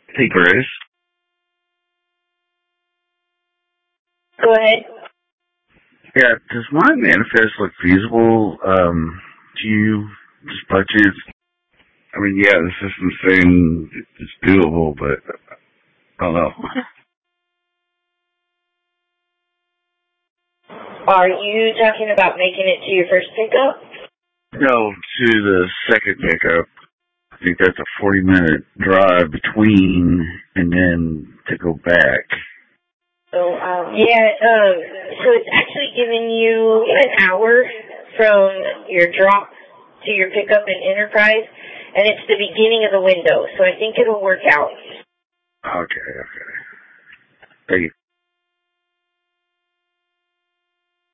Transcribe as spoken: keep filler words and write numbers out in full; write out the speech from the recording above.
Hey, Grace. Go ahead. Yeah, does my manifest look feasible um, to you, just by chance? I mean, yeah, the system's saying it's doable, but I don't know. Are you talking about making it to your first pickup? No, to the second pickup. I think that's a forty-minute drive between, and then to go back. So, um, yeah, um, so it's actually giving you an hour from your drop to your pickup in Enterprise, and it's the beginning of the window, so I think it'll work out. Okay, okay. Thank you.